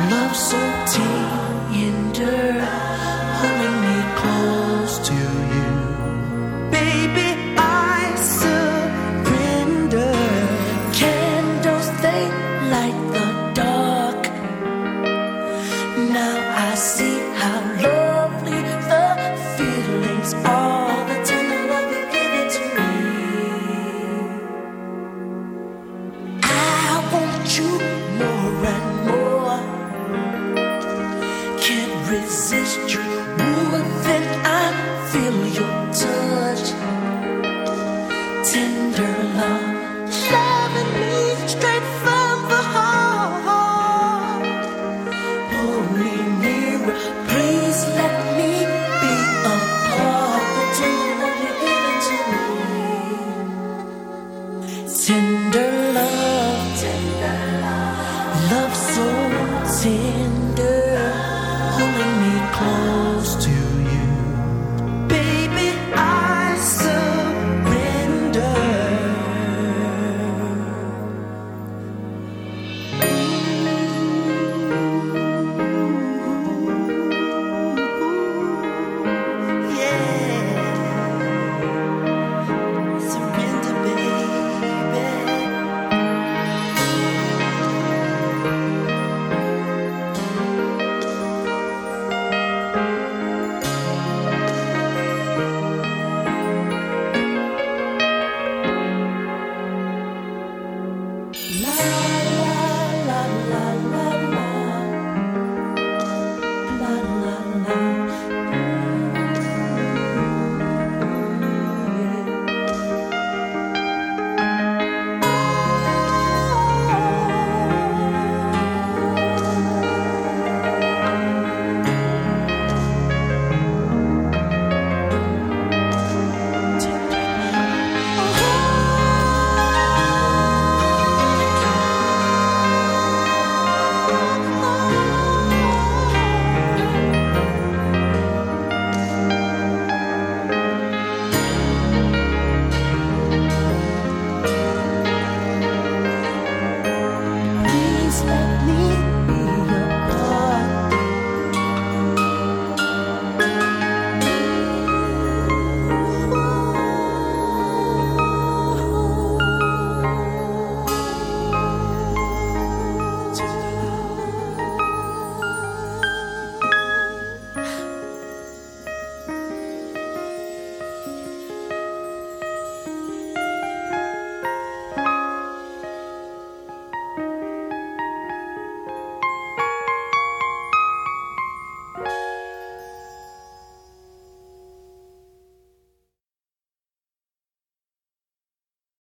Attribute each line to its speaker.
Speaker 1: Love so tender, holding me close to you. Baby, I surrender. Candles, they light the dark. Now I see how lovely the feelings are. The tender love you're giving to me. I want you more and more. Can't resist you more than I feel your touch. Tender love, loving me straight from the heart. Pull me nearer, please let me be a part. The tender love you're giving to me. Tender love, love so tender.